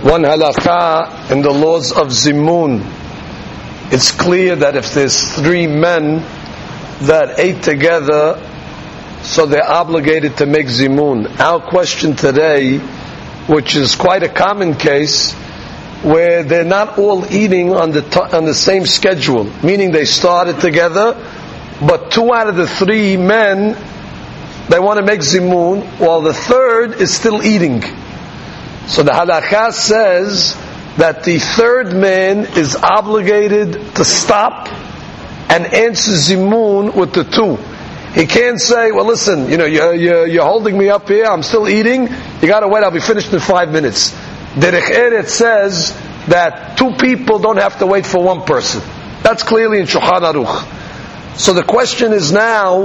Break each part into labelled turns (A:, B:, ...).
A: One halakha in the laws of zimun. It's clear that if there's three men that ate together, so they're obligated to make zimun. Our question today, which is quite a common case, where they're not all eating on the same schedule, meaning they started together, but two out of the three men, they want to make zimun, while the third is still eating. So the halakha says that the third man is obligated to stop and answer zimun with the two. He can't say, well listen, you're holding me up here, I'm still eating, you gotta wait, I'll be finished in 5 minutes. Derech Eretz says that two people don't have to wait for one person. That's clearly in Shulchan Aruch. So the question is now,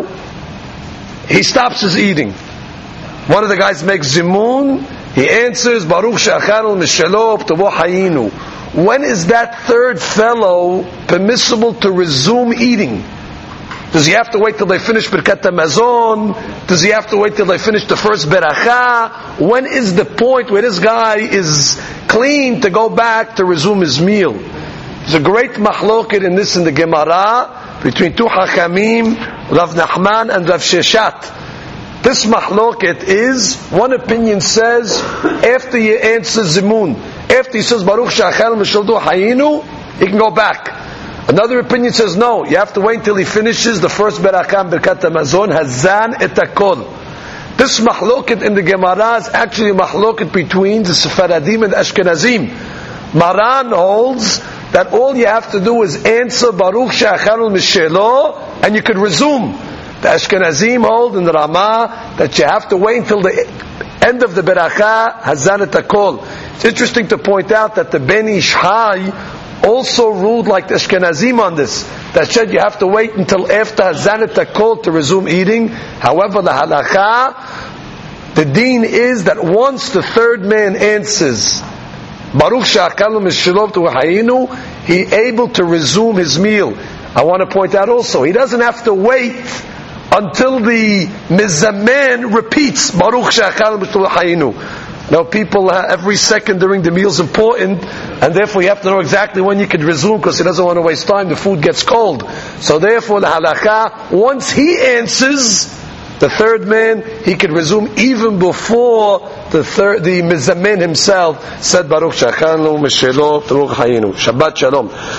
A: he stops his eating. One of the guys makes zimun, he answers, Baruch she'acharnu mishelo b'tovo hayinu. When is that third fellow permissible to resume eating? Does he have to wait till they finish Birkat HaMazon? Does he have to wait till they finish the first Beracha? When is the point where this guy is clean to go back to resume his meal? There's a great mahloket in this in the Gemara between two Hachamim, Rav Nachman and Rav Sheshat. This mahloket is, one opinion says, after you answer zimun, after he says Baruch she'acharnu mishelo hayinu, he can go back. Another opinion says no, you have to wait until he finishes the first Beracha Birkat HaMazon, Hazan et hakol. This mahloket in the Gemara is actually a mahloket between the Sephardim and the Ashkenazim. Maran holds that all you have to do is answer Baruch she'acharnu mishelo, and you could resume. The Ashkenazim hold in the Ramah that you have to wait until the end of the Beracha, Hazan et hakol. It's interesting to point out that the Ben Ish Hai also ruled like the Ashkenazim on this, that said you have to wait until after Hazan et hakol to resume eating. However, the halakha, the deen is that once the third man answers Baruch she'acharnu mishelo b'tovo hayinu, he able to resume his meal. I want to point out also, he doesn't have to wait until the mizamen repeats Baruch she'acharnu mishelo b'tovo hayinu. Now people, every second during the meal is important, and therefore you have to know exactly when you can resume, because he doesn't want to waste time, the food gets cold. So therefore the halakha, once he answers, the third man, he can resume even before the mizamen himself said Baruch she'acharnu mishelo b'tovo hayinu. Shabbat Shalom.